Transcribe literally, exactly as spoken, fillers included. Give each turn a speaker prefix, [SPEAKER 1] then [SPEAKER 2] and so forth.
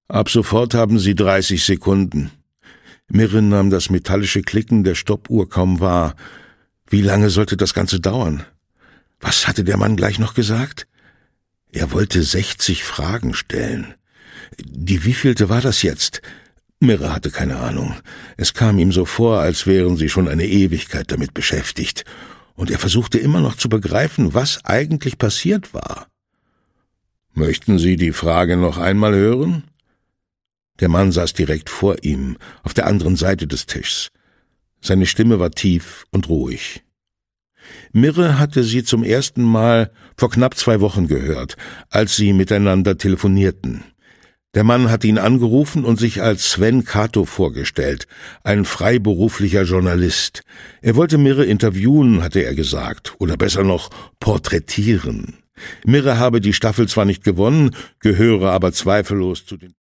[SPEAKER 1] Ab sofort haben Sie dreißig Sekunden. Mirre nahm das metallische Klicken der Stoppuhr kaum wahr. Wie lange sollte das Ganze dauern? Was hatte der Mann gleich noch gesagt? Er wollte sechzig Fragen stellen. Die wievielte war das jetzt? Mirre hatte keine Ahnung. Es kam ihm so vor, als wären sie schon eine Ewigkeit damit beschäftigt. Und er versuchte immer noch zu begreifen, was eigentlich passiert war. »Möchten Sie die Frage noch einmal hören?« Der Mann saß direkt vor ihm, auf der anderen Seite des Tischs. Seine Stimme war tief und ruhig. Mirre hatte sie zum ersten Mal vor knapp zwei Wochen gehört, als sie miteinander telefonierten. Der Mann hatte ihn angerufen und sich als Sven Cato vorgestellt, ein freiberuflicher Journalist. Er wollte Mirre interviewen, hatte er gesagt, oder besser noch porträtieren. Mirre habe die Staffel zwar nicht gewonnen, gehöre aber zweifellos zu den